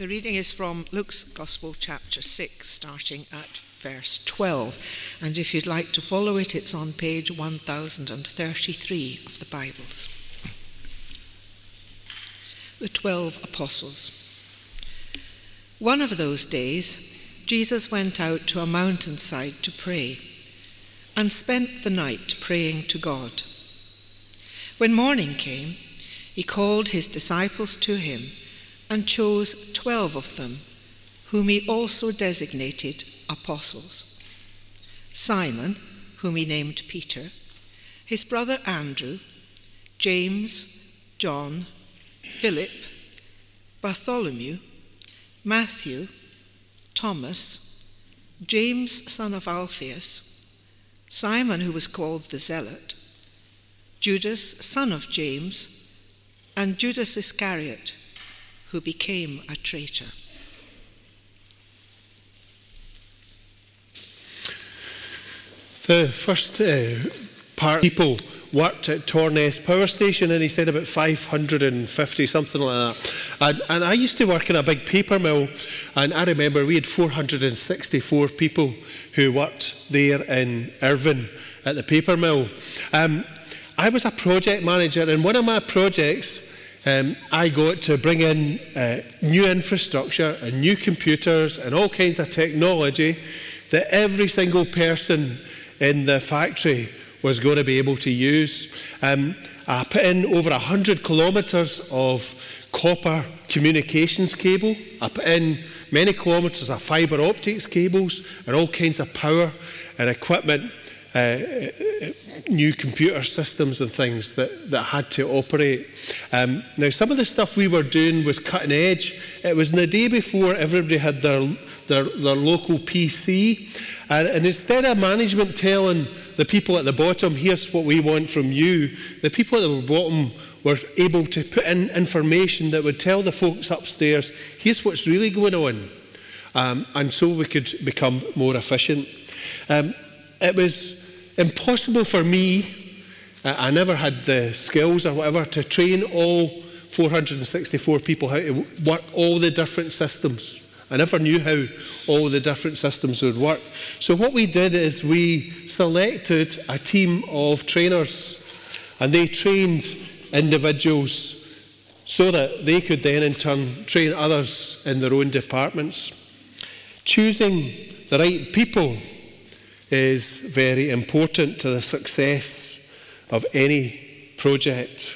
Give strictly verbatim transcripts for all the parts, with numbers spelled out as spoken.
The reading is from Luke's Gospel, chapter six, starting at verse twelve. And if you'd like to follow it, it's on page one thousand thirty-three of the Bibles. The twelve apostles. One of those days, Jesus went out to a mountainside to pray, and spent the night praying to God. When morning came, he called his disciples to him and chose twelve of them, whom he also designated apostles. Simon, whom he named Peter, his brother Andrew, James, John, Philip, Bartholomew, Matthew, Thomas, James son of Alphaeus, Simon who was called the Zealot, Judas son of James, and Judas Iscariot, who became a traitor. The first uh, part, people worked at Torness Power Station, and he said about five hundred fifty, something like that. And, and I used to work in a big paper mill, and I remember we had four hundred sixty-four people who worked there in Irvine at the paper mill. Um, I was a project manager, and one of my projects, Um, I got to bring in uh, new infrastructure and new computers and all kinds of technology that every single person in the factory was going to be able to use. Um, I put in over one hundred kilometres of copper communications cable. I put in many kilometres of fibre optics cables and all kinds of power and equipment, uh, new computer systems and things that, that had to operate. Um, now, some of the stuff we were doing was cutting edge. It was in the day before everybody had their, their, their local P C. And, and instead of management telling the people at the bottom, here's what we want from you, the people at the bottom were able to put in information that would tell the folks upstairs, here's what's really going on. Um, and so we could become more efficient. Um, it was impossible for me, I never had the skills or whatever, to train all four hundred sixty-four people how to work all the different systems. I never knew how all the different systems would work. So what we did is we selected a team of trainers, and they trained individuals so that they could then in turn train others in their own departments. Choosing the right people is very important to the success of any project.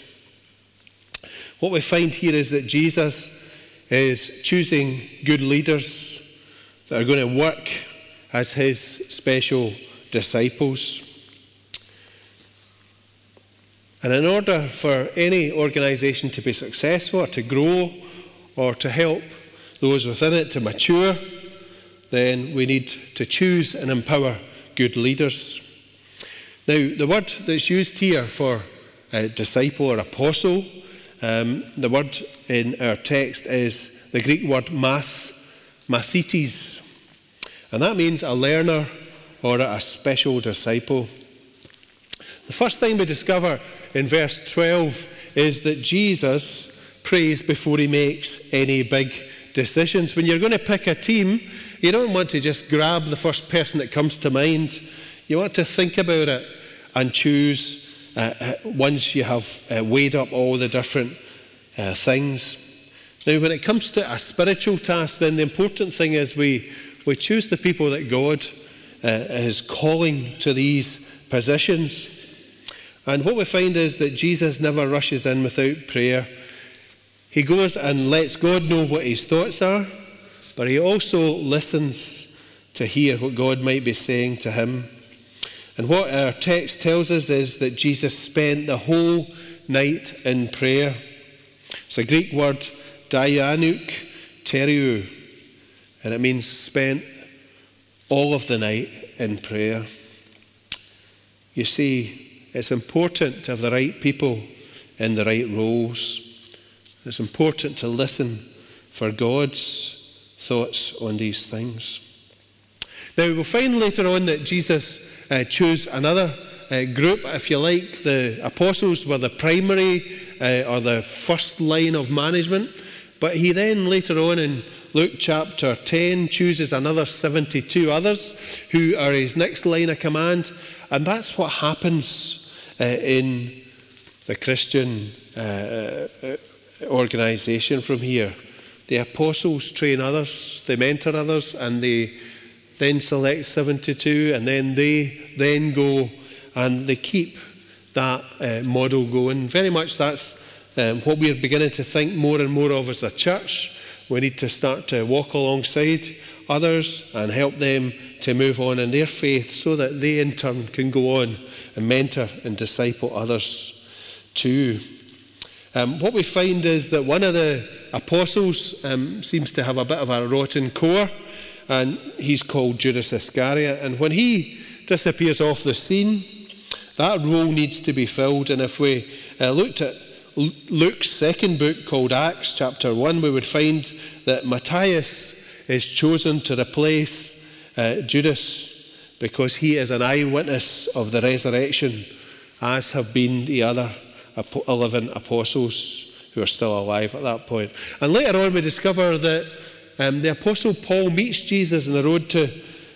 What we find here is that Jesus is choosing good leaders that are going to work as his special disciples. And in order for any organisation to be successful, or to grow, or to help those within it to mature, then we need to choose and empower good leaders. Now, the word that's used here for a disciple or apostle, um, the word in our text is the Greek word math, mathetes. And that means a learner or a special disciple. The first thing we discover in verse twelve is that Jesus prays before he makes any big decisions. When you're going to pick a team, you don't want to just grab the first person that comes to mind. You want to think about it and choose uh, uh, once you have uh, weighed up all the different uh, things. Now, when it comes to a spiritual task, then the important thing is we, we choose the people that God uh, is calling to these positions. And what we find is that Jesus never rushes in without prayer. He goes and lets God know what his thoughts are, but he also listens to hear what God might be saying to him. And what our text tells us is that Jesus spent the whole night in prayer. It's a Greek word, dianouk teriou, and it means spent all of the night in prayer. You see, it's important to have the right people in the right roles. It's important to listen for God's thoughts on these things. Now, we'll find later on that Jesus uh, chose another uh, group, if you like. The apostles were the primary uh, or the first line of management. But he then later on in Luke chapter ten chooses another seventy-two others who are his next line of command. And that's what happens uh, in the Christian uh, uh, organisation from here. The apostles train others, they mentor others, and they then select seventy-two, and then they then go and they keep that uh, model going. Very much that's um, what we're beginning to think more and more of as a church. We need to start to walk alongside others and help them to move on in their faith so that they in turn can go on and mentor and disciple others too. Um, what we find is that one of the apostles um, seems to have a bit of a rotten core, and he's called Judas Iscariot. And when he disappears off the scene, that role needs to be filled. And if we uh, looked at Luke's second book called Acts chapter one, we would find that Matthias is chosen to replace uh, Judas because he is an eyewitness of the resurrection, as have been the other eleven apostles who are still alive at that point. And later on we discover that um, the apostle Paul meets Jesus on the road to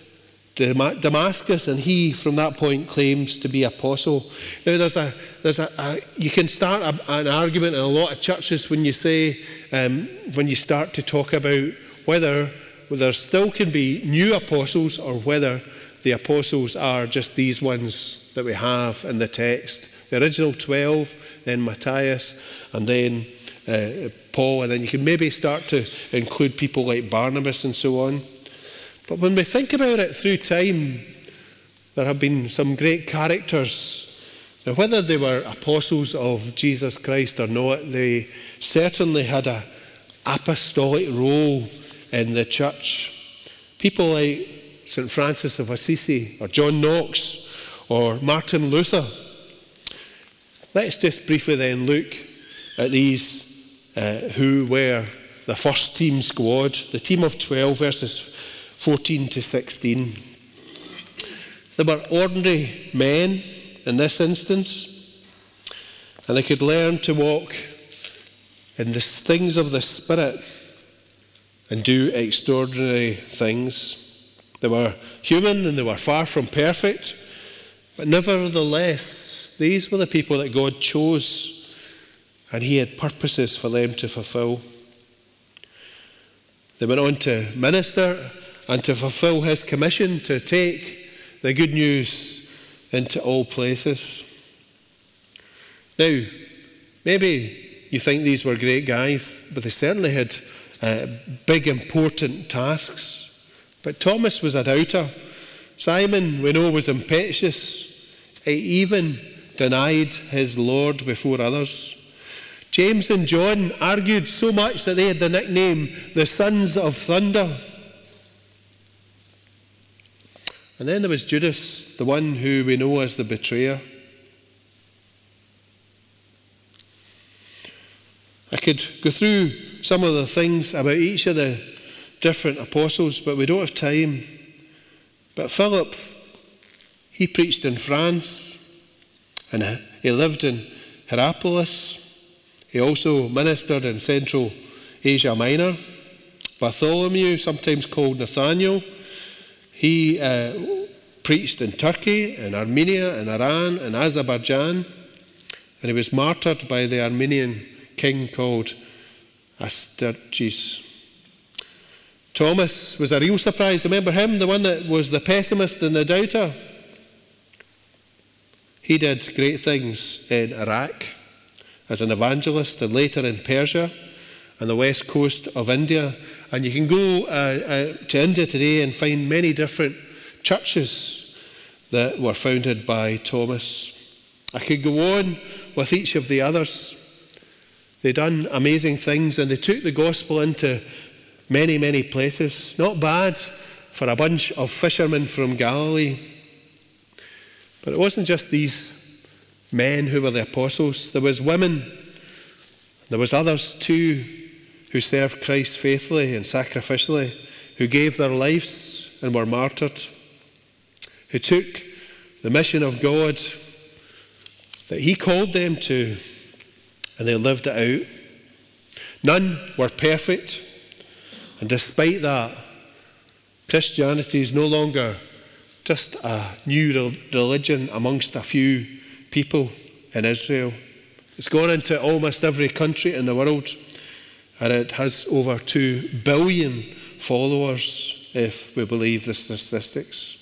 Damascus, and he from that point claims to be apostle. Now there's a there's a, a you can start a, an argument in a lot of churches when you say um, when you start to talk about whether, whether there still can be new apostles or whether the apostles are just these ones that we have in the text. The original twelve, then Matthias, and then uh, Paul, and then you can maybe start to include people like Barnabas and so on. But when we think about it through time, there have been some great characters. Now, whether they were apostles of Jesus Christ or not, they certainly had an apostolic role in the church. People like Saint Francis of Assisi or John Knox or Martin Luther. Let's just briefly then look at these uh, who were the first team squad, the team of twelve, verses fourteen to sixteen. They were ordinary men in this instance, and they could learn to walk in the things of the Spirit and do extraordinary things. They were human and they were far from perfect, but nevertheless, these were the people that God chose, and he had purposes for them to fulfill. They went on to minister and to fulfill his commission to take the good news into all places. Now, maybe you think these were great guys, but they certainly had uh, big, important tasks. But Thomas was a doubter. Simon, we know, was impetuous. He even denied his Lord before others. James and John argued so much that they had the nickname the Sons of Thunder. And then there was Judas, the one who we know as the betrayer. I could go through some of the things about each of the different apostles, but we don't have time. But Philip, he preached in France, and he lived in Hierapolis. He also ministered in Central Asia Minor. Bartholomew, sometimes called Nathaniel, he uh, preached in Turkey, in Armenia, in Iran, in Azerbaijan, and he was martyred by the Armenian king called Astyages. Thomas was a real surprise. Remember him, the one that was the pessimist and the doubter? He did great things in Iraq as an evangelist, and later in Persia and the west coast of India. And you can go uh, uh, to India today and find many different churches that were founded by Thomas. I could go on with each of the others. They done amazing things, and they took the gospel into many, many places. Not bad for a bunch of fishermen from Galilee. But it wasn't just these men who were the apostles. There was women. There was others too who served Christ faithfully and sacrificially, who gave their lives and were martyred, who took the mission of God that he called them to, and they lived it out. None were perfect, and despite that, Christianity is no longer just a new religion amongst a few people in Israel. It's gone into almost every country in the world, and it has over two billion followers, if we believe the statistics.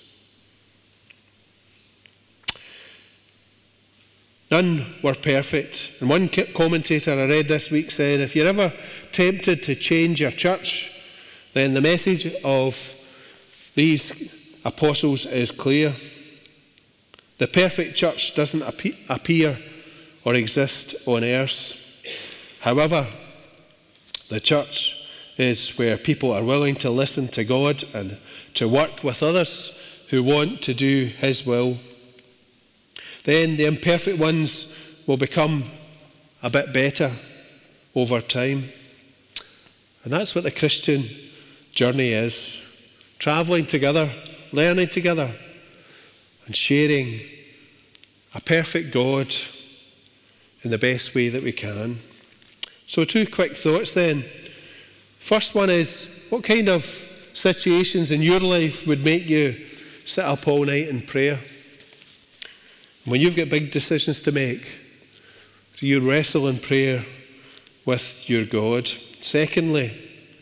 None were perfect. And one commentator I read this week said, if you're ever tempted to change your church, then the message of these apostles is clear. The perfect church doesn't appear or exist on earth. However, the church is where people are willing to listen to God and to work with others who want to do His will. Then the imperfect ones will become a bit better over time. And that's what the Christian journey is. Travelling together, learning together, and sharing a perfect God in the best way that we can. So two quick thoughts then. First one is, what kind of situations in your life would make you sit up all night in prayer? When you've got big decisions to make, do you wrestle in prayer with your God? Secondly,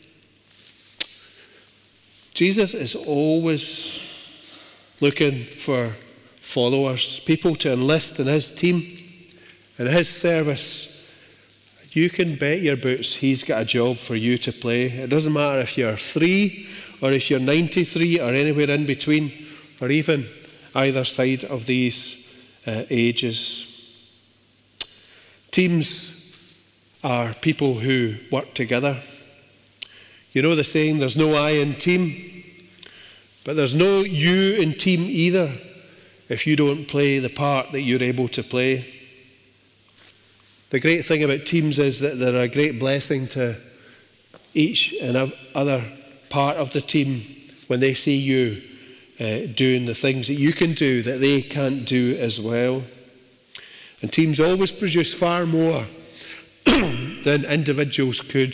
Jesus is always looking for followers, people to enlist in His team, in His service. You can bet your boots He's got a job for you to play. It doesn't matter if you're three or if you're ninety-three or anywhere in between, or even either side of these Uh, ages. Teams are people who work together. You know the saying, there's no I in team, but there's no you in team either if you don't play the part that you're able to play. The great thing about teams is that they're a great blessing to each and other part of the team when they see you Uh, doing the things that you can do that they can't do as well. And teams always produce far more than individuals could.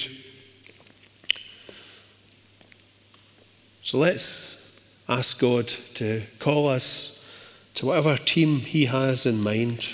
So let's ask God to call us to whatever team He has in mind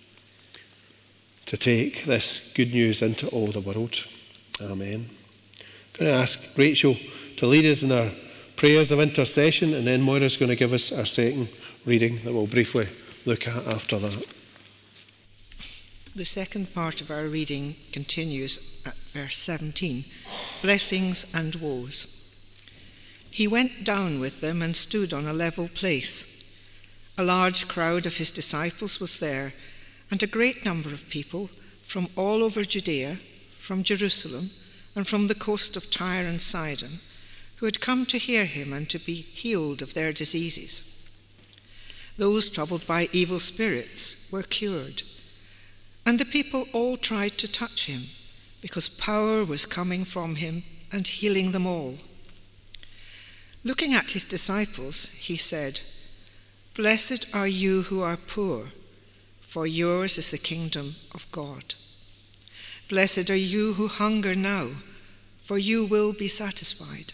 to take this good news into all the world. Amen. I'm going to ask Rachel to lead us in our prayers of intercession, and then Moira's going to give us our second reading that we'll briefly look at after that. The second part of our reading continues at verse seventeen, blessings and woes. He went down with them and stood on a level place. A large crowd of his disciples was there, and a great number of people from all over Judea, from Jerusalem, and from the coast of Tyre and Sidon, who had come to hear him and to be healed of their diseases. Those troubled by evil spirits were cured, and the people all tried to touch him, because power was coming from him and healing them all. Looking at his disciples, he said, "Blessed are you who are poor, for yours is the kingdom of God. Blessed are you who hunger now, for you will be satisfied.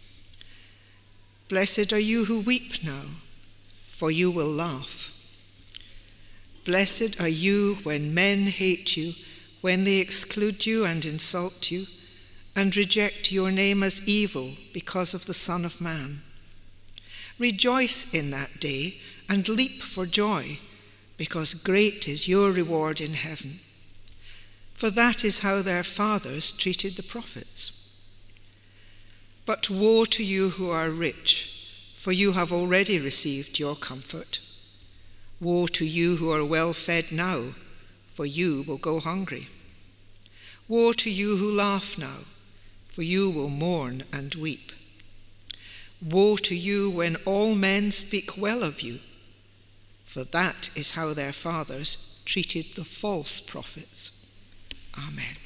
Blessed are you who weep now, for you will laugh. Blessed are you when men hate you, when they exclude you and insult you, and reject your name as evil because of the Son of Man. Rejoice in that day and leap for joy, because great is your reward in heaven. For that is how their fathers treated the prophets. But woe to you who are rich, for you have already received your comfort. Woe to you who are well fed now, for you will go hungry. Woe to you who laugh now, for you will mourn and weep. Woe to you when all men speak well of you, for that is how their fathers treated the false prophets." Amen.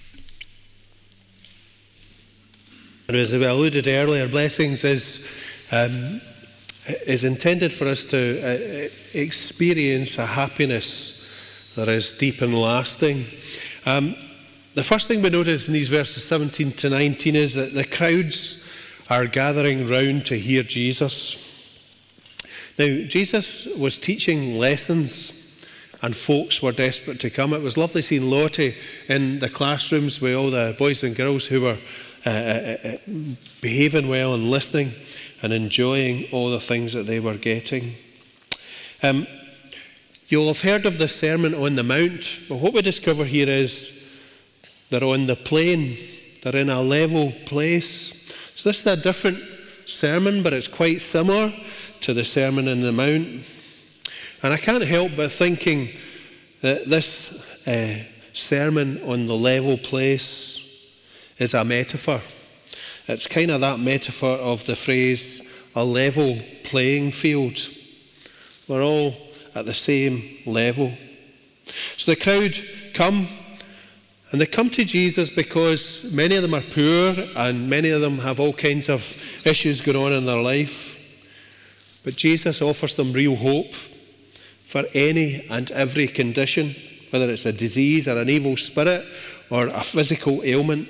And as we alluded earlier, blessings is um, is intended for us to uh, experience a happiness that is deep and lasting. Um, the first thing we notice in these verses seventeen to nineteen is that the crowds are gathering round to hear Jesus. Now, Jesus was teaching lessons and folks were desperate to come. It was lovely seeing Lottie in the classrooms with all the boys and girls who were uh, uh, behaving well and listening and enjoying all the things that they were getting. Um, you'll have heard of the Sermon on the Mount, but what we discover here is they're on the plain, they're in a level place. So this is a different sermon, but it's quite similar to the Sermon on the Mount. And I can't help but thinking that this uh, sermon on the level place is a metaphor. It's kind of that metaphor of the phrase, a level playing field. We're all at the same level. So the crowd come, and they come to Jesus because many of them are poor and many of them have all kinds of issues going on in their life. But Jesus offers them real hope for any and every condition, whether it's a disease or an evil spirit or a physical ailment.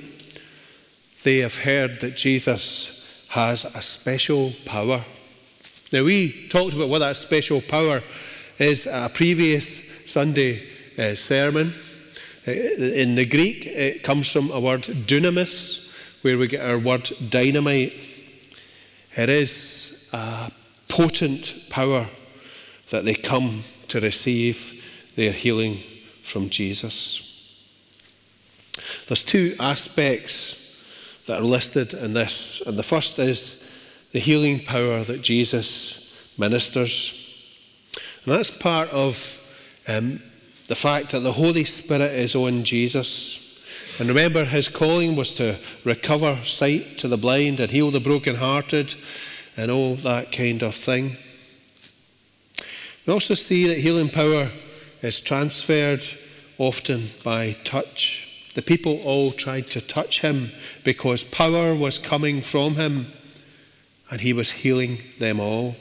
They have heard that Jesus has a special power. Now, we talked about what that special power is at a previous Sunday uh, sermon. In the Greek, it comes from a word dunamis, where we get our word dynamite. It is a potent power that they come to receive their healing from Jesus. There's two aspects that are listed in this, and the first is the healing power that Jesus ministers. And that's part of um, the fact that the Holy Spirit is on Jesus. And remember, his calling was to recover sight to the blind and heal the brokenhearted and all that kind of thing. We also see that healing power is transferred often by touch. The people all tried to touch him because power was coming from him and he was healing them all.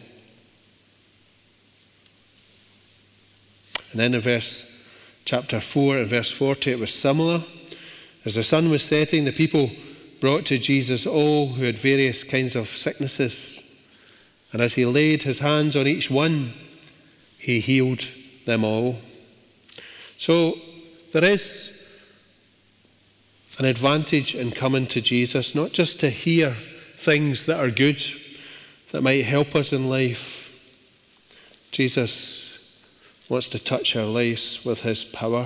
And then in verse chapter four and verse forty, it was similar. As the sun was setting, the people brought to Jesus all who had various kinds of sicknesses. And as he laid his hands on each one, he healed them all. So there is an advantage in coming to Jesus, not just to hear things that are good, that might help us in life. Jesus wants to touch our lives with his power.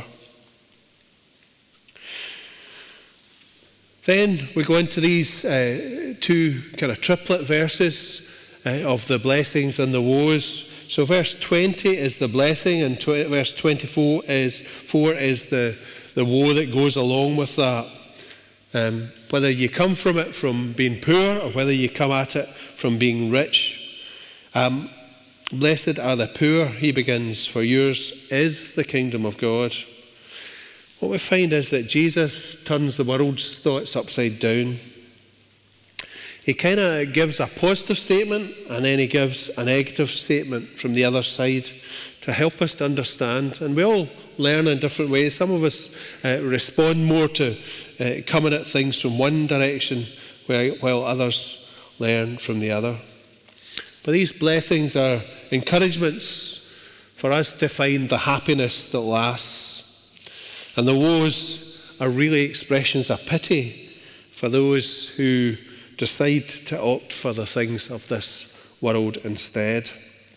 Then we go into these uh, two kind of triplet verses uh, of the blessings and the woes. So verse twenty is the blessing, and tw- verse twenty-four is four is the, the woe that goes along with that. Um, whether you come from it from being poor or whether you come at it from being rich. Um, Blessed are the poor, he begins, for yours is the kingdom of God. What we find is that Jesus turns the world's thoughts upside down. He kind of gives a positive statement and then he gives a negative statement from the other side to help us to understand. And we all learn in different ways. Some of us uh, respond more to uh, coming at things from one direction, while others learn from the other. But these blessings are encouragements for us to find the happiness that lasts. And the woes are really expressions of pity for those who decide to opt for the things of this world instead.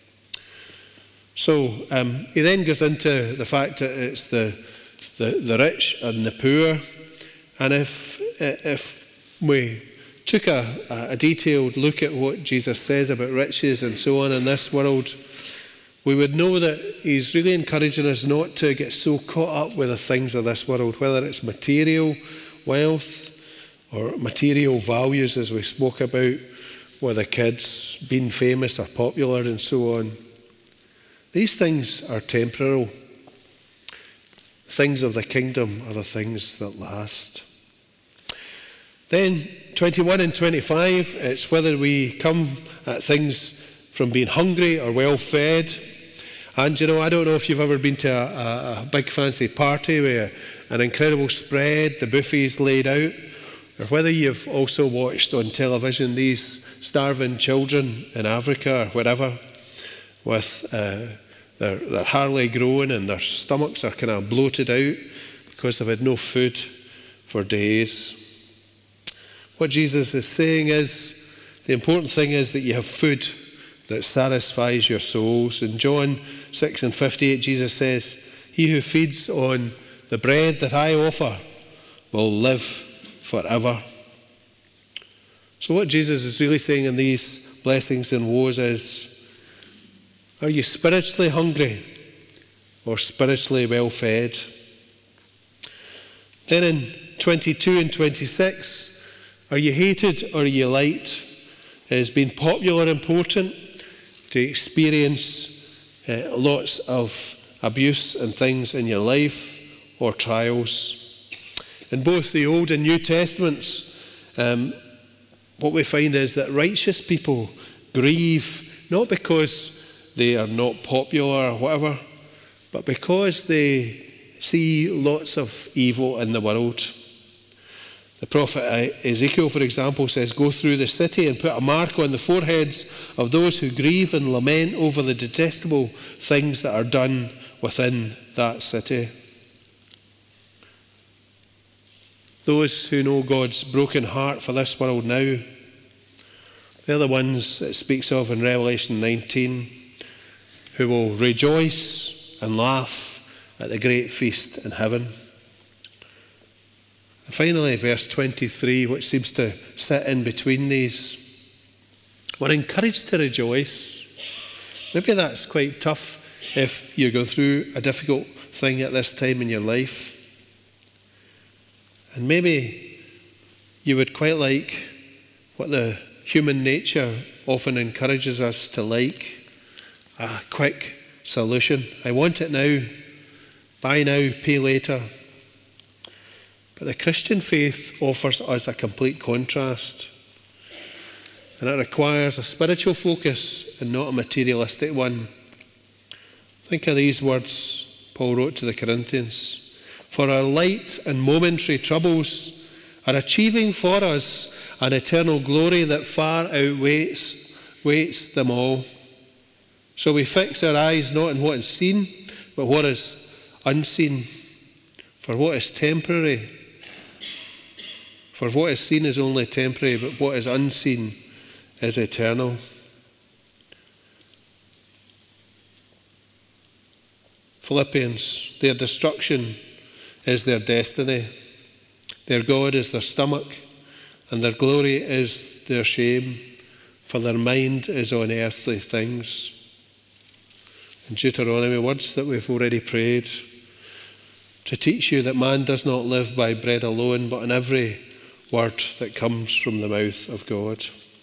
So um, he then goes into the fact that it's the, the, the rich and the poor. And if, if we took a, a detailed look at what Jesus says about riches and so on in this world, we would know that he's really encouraging us not to get so caught up with the things of this world, whether it's material wealth or material values, as we spoke about with the kids, being famous or popular and so on. These things are temporal. Things of the kingdom are the things that last. Then twenty-one and twenty-five, it's whether we come at things from being hungry or well fed. And, you know, I don't know if you've ever been to a, a, a big fancy party where an incredible spread, the buffet's laid out, or whether you've also watched on television these starving children in Africa or wherever with uh, their, their hardly growing and their stomachs are kind of bloated out because they've had no food for days. What Jesus is saying is, the important thing is that you have food that satisfies your souls. In John six and fifty-eight, Jesus says, "He who feeds on the bread that I offer will live forever." So what Jesus is really saying in these blessings and woes is, are you spiritually hungry or spiritually well fed? Then in twenty-two and twenty-six, are you hated or are you liked? Has been popular important to experience uh, lots of abuse and things in your life or trials. In both the Old and New Testaments, um, what we find is that righteous people grieve not because they are not popular or whatever, but because they see lots of evil in the world. The prophet Ezekiel, for example, says, "Go through the city and put a mark on the foreheads of those who grieve and lament over the detestable things that are done within that city." Those who know God's broken heart for this world now, they're the ones it speaks of in Revelation nineteen, who will rejoice and laugh at the great feast in heaven. And finally, verse twenty-three, which seems to sit in between these, we're encouraged to rejoice. Maybe that's quite tough if you're going through a difficult thing at this time in your life. And maybe you would quite like what the human nature often encourages us to like, a quick solution. I want it now, buy now, pay later. But the Christian faith offers us a complete contrast. And it requires a spiritual focus and not a materialistic one. Think of these words Paul wrote to the Corinthians. "For our light and momentary troubles are achieving for us an eternal glory that far outweighs weights them all. So we fix our eyes not on what is seen, but what is unseen. For what is temporary For what is seen is only temporary, but what is unseen is eternal." Philippians, their destruction is their destiny. Their God is their stomach, and their glory is their shame, for their mind is on earthly things. In Deuteronomy, words that we've already prayed, to teach you that man does not live by bread alone, but in every word that comes from the mouth of God.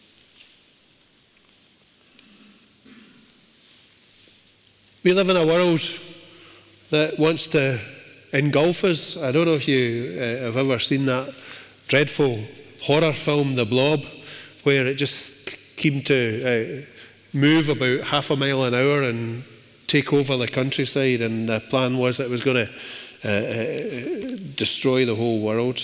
We live in a world that wants to engulf us. I don't know if you uh, have ever seen that dreadful horror film, The Blob, where it just seemed to uh, move about half a mile an hour and take over the countryside, and the plan was that it was going to uh, uh, destroy the whole world.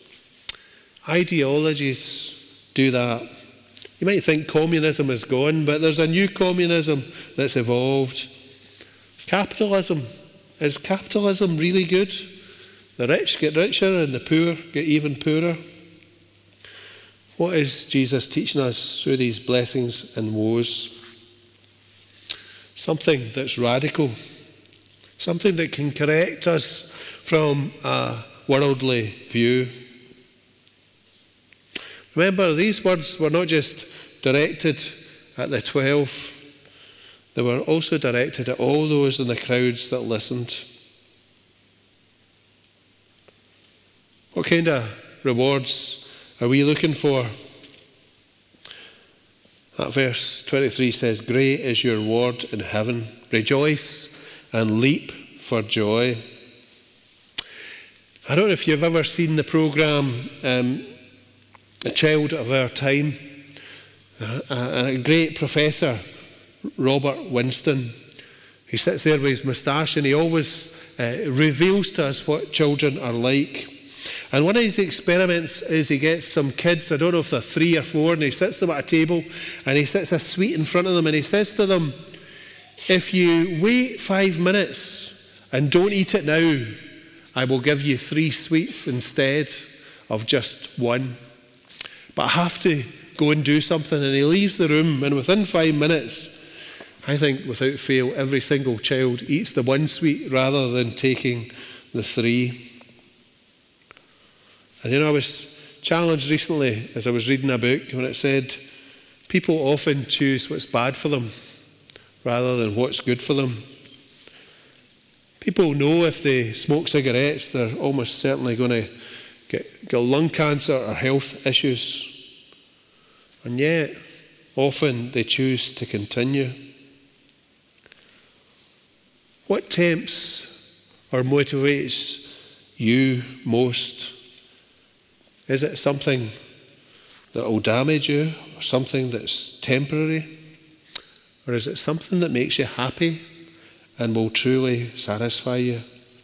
Ideologies do that. You might think communism is gone, but there's a new communism that's evolved. Capitalism. Is capitalism really good? The rich get richer and the poor get even poorer. What is Jesus teaching us through these blessings and woes? Something that's radical. Something that can correct us from a worldly view. Remember, these words were not just directed at the twelve. They were also directed at all those in the crowds that listened. What kind of rewards are we looking for? That verse twenty-three says, "Great is your reward in heaven. Rejoice and leap for joy." I don't know if you've ever seen the programme um, A Child of Our Time. Uh, a great professor, Robert Winston, He sits there with his moustache and he always uh, reveals to us what children are like. And one of his experiments is he gets some kids, I don't know if they're three or four, and he sits them at a table and he sets a sweet in front of them and he says to them, if you wait five minutes and don't eat it now, I will give you three sweets instead of just one. But I have to go and do something. And he leaves the room, and within five minutes, I think without fail, every single child eats the one sweet rather than taking the three. And you know, I was challenged recently as I was reading a book when it said people often choose what's bad for them rather than what's good for them. People know if they smoke cigarettes, they're almost certainly going to get, get lung cancer or health issues. And yet, often they choose to continue. What tempts or motivates you most? Is it something that will damage you, or something that's temporary? Or is it something that makes you happy and will truly satisfy you?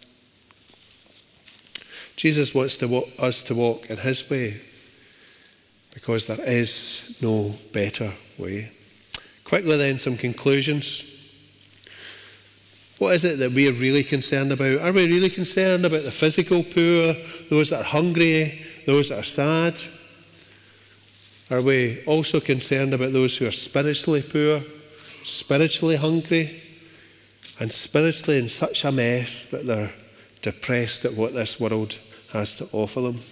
Jesus wants to walk, us to walk in his way, because there is no better way. Quickly then, some conclusions. What is it that we are really concerned about? Are we really concerned about the physical poor, those that are hungry, those that are sad? Are we also concerned about those who are spiritually poor, spiritually hungry, and spiritually in such a mess that they're depressed at what this world has to offer them?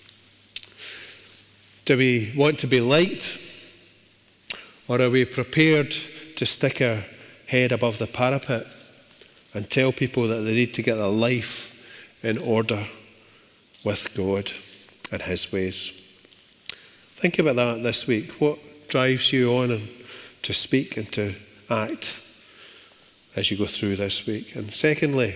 Do we want to be liked, or are we prepared to stick our head above the parapet and tell people that they need to get their life in order with God and his ways? Think about that this week. What drives you on and to speak and to act as you go through this week? And secondly,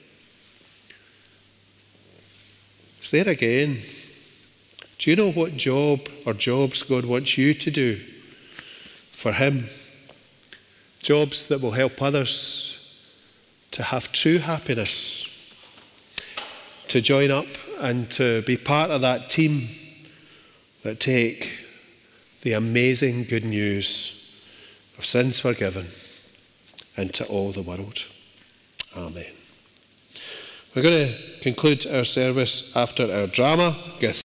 it's there again. Do you know what job or jobs God wants you to do for him? Jobs that will help others to have true happiness, to join up and to be part of that team that take the amazing good news of sins forgiven into all the world. Amen. We're going to conclude our service after our drama.